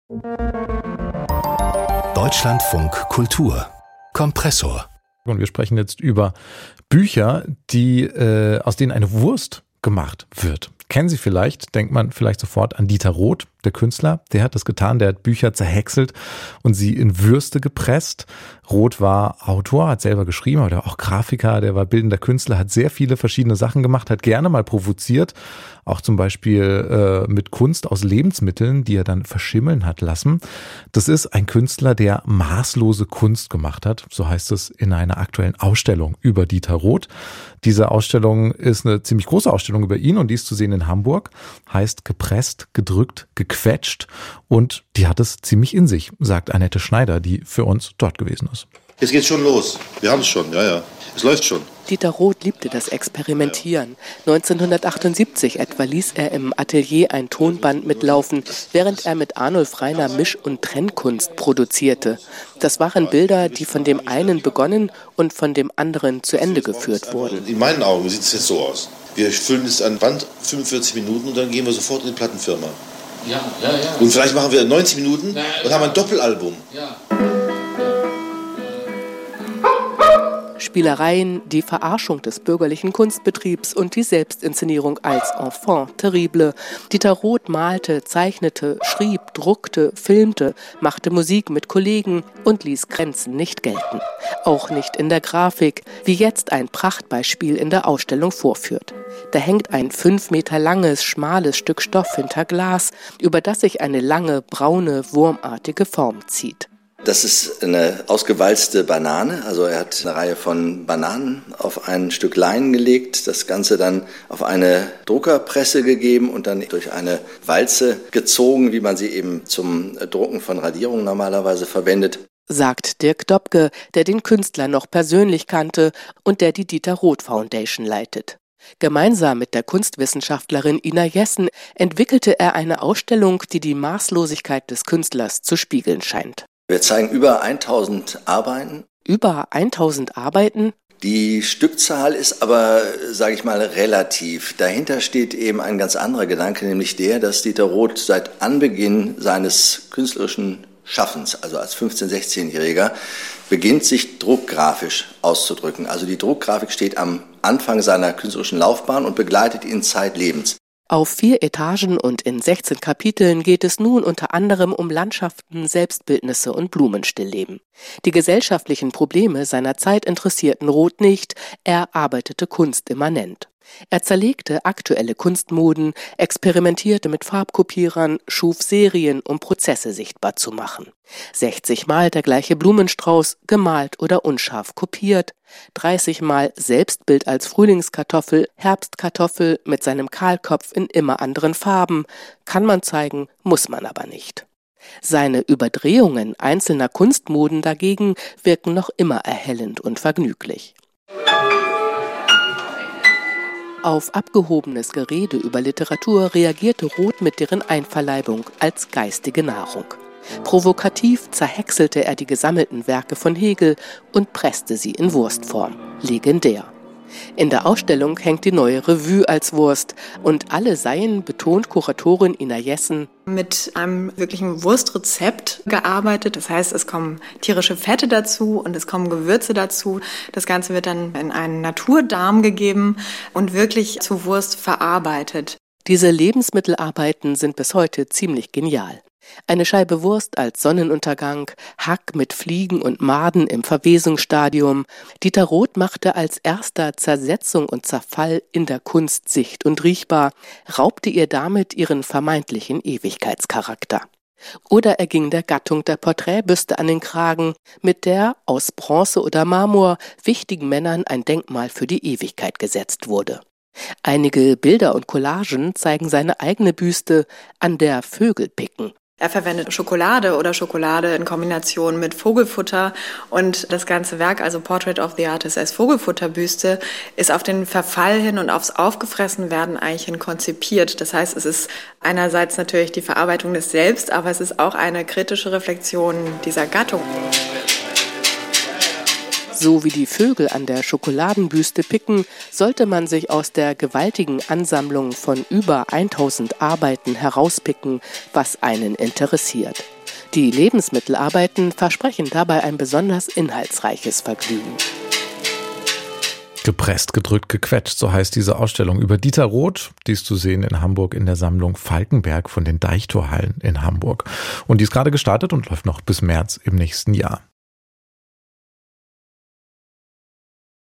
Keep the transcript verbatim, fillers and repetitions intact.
Deutschlandfunk Kultur Kompressor. Und wir sprechen jetzt über Bücher, die äh, aus denen eine Wurst gemacht wird. Kennen Sie vielleicht, denkt man vielleicht sofort an Dieter Roth, der Künstler. Der hat das getan, der hat Bücher zerhäckselt und sie in Würste gepresst. Roth war Autor, hat selber geschrieben, aber der war auch Grafiker, der war bildender Künstler, hat sehr viele verschiedene Sachen gemacht, hat gerne mal provoziert, auch zum Beispiel äh, mit Kunst aus Lebensmitteln, die er dann verschimmeln hat lassen. Das ist ein Künstler, der maßlose Kunst gemacht hat, so heißt es in einer aktuellen Ausstellung über Dieter Roth. Diese Ausstellung ist eine ziemlich große Ausstellung über ihn und die ist zu sehen in Hamburg, heißt Gepresst, gedrückt, gequetscht und die hat es ziemlich in sich, sagt Annette Schneider, die für uns dort gewesen ist. Jetzt geht's schon los. Wir haben es schon, ja, ja. Es läuft schon. Dieter Roth liebte das Experimentieren. neunzehnhundertachtundsiebzig etwa ließ er im Atelier ein Tonband mitlaufen, während er mit Arnulf Rainer Misch- und Trennkunst produzierte. Das waren Bilder, die von dem einen begonnen und von dem anderen zu Ende geführt wurden. In meinen Augen sieht es jetzt so aus. Wir füllen es an Band fünfundvierzig Minuten und dann gehen wir sofort in die Plattenfirma. Ja, ja, ja. Und vielleicht machen wir neunzig Minuten und haben ein Doppelalbum. Ja. Spielereien, die Verarschung des bürgerlichen Kunstbetriebs und die Selbstinszenierung als Enfant terrible. Dieter Roth malte, zeichnete, schrieb, druckte, filmte, machte Musik mit Kollegen und ließ Grenzen nicht gelten. Auch nicht in der Grafik, wie jetzt ein Prachtbeispiel in der Ausstellung vorführt. Da hängt ein fünf Meter langes, schmales Stück Stoff hinter Glas, über das sich eine lange, braune, wurmartige Form zieht. Das ist eine ausgewalzte Banane, also er hat eine Reihe von Bananen auf ein Stück Leinen gelegt, das Ganze dann auf eine Druckerpresse gegeben und dann durch eine Walze gezogen, wie man sie eben zum Drucken von Radierungen normalerweise verwendet. Sagt Dirk Dobke, der den Künstler noch persönlich kannte und der die Dieter Roth Foundation leitet. Gemeinsam mit der Kunstwissenschaftlerin Ina Jessen entwickelte er eine Ausstellung, die die Maßlosigkeit des Künstlers zu spiegeln scheint. Wir zeigen über tausend Arbeiten. Über tausend Arbeiten? Die Stückzahl ist aber, sage ich mal, relativ. Dahinter steht eben ein ganz anderer Gedanke, nämlich der, dass Dieter Roth seit Anbeginn seines künstlerischen Schaffens, also als fünfzehn-, sechzehnjähriger, beginnt, sich druckgrafisch auszudrücken. Also die Druckgrafik steht am Anfang seiner künstlerischen Laufbahn und begleitet ihn zeitlebens. Auf vier Etagen und in sechzehn Kapiteln geht es nun unter anderem um Landschaften, Selbstbildnisse und Blumenstillleben. Die gesellschaftlichen Probleme seiner Zeit interessierten Roth nicht, er arbeitete kunstimmanent. Er zerlegte aktuelle Kunstmoden, experimentierte mit Farbkopierern, schuf Serien, um Prozesse sichtbar zu machen. sechzig Mal der gleiche Blumenstrauß, gemalt oder unscharf kopiert. dreißig Mal Selbstbild als Frühlingskartoffel, Herbstkartoffel mit seinem Kahlkopf in immer anderen Farben. Kann man zeigen, muss man aber nicht. Seine Überdrehungen einzelner Kunstmoden dagegen wirken noch immer erhellend und vergnüglich. Auf abgehobenes Gerede über Literatur reagierte Roth mit deren Einverleibung als geistige Nahrung. Provokativ zerhäckselte er die gesammelten Werke von Hegel und presste sie in Wurstform. Legendär. In der Ausstellung hängt die neue Revue als Wurst und alle seien, betont Kuratorin Ina Jessen, mit einem wirklichen Wurstrezept gearbeitet. Das heißt, es kommen tierische Fette dazu und es kommen Gewürze dazu. Das Ganze wird dann in einen Naturdarm gegeben und wirklich zu Wurst verarbeitet. Diese Lebensmittelarbeiten sind bis heute ziemlich genial. Eine Scheibe Wurst als Sonnenuntergang, Hack mit Fliegen und Maden im Verwesungsstadium. Dieter Roth machte als erster Zersetzung und Zerfall in der Kunst sicht- und riechbar, raubte ihr damit ihren vermeintlichen Ewigkeitscharakter. Oder er ging der Gattung der Porträtbüste an den Kragen, mit der aus Bronze oder Marmor wichtigen Männern ein Denkmal für die Ewigkeit gesetzt wurde. Einige Bilder und Collagen zeigen seine eigene Büste, an der Vögel picken. Er verwendet Schokolade oder Schokolade in Kombination mit Vogelfutter und das ganze Werk, also Portrait of the Artist als Vogelfutterbüste, ist auf den Verfall hin und aufs Aufgefressenwerden eigentlich hin konzipiert. Das heißt, es ist einerseits natürlich die Verarbeitung des Selbst, aber es ist auch eine kritische Reflexion dieser Gattung. So wie die Vögel an der Schokoladenbüste picken, sollte man sich aus der gewaltigen Ansammlung von über tausend Arbeiten herauspicken, was einen interessiert. Die Lebensmittelarbeiten versprechen dabei ein besonders inhaltsreiches Vergnügen. Gepresst, gedrückt, gequetscht, so heißt diese Ausstellung über Dieter Roth. Die ist zu sehen in Hamburg in der Sammlung Falkenberg von den Deichtorhallen in Hamburg. Und die ist gerade gestartet und läuft noch bis März im nächsten Jahr.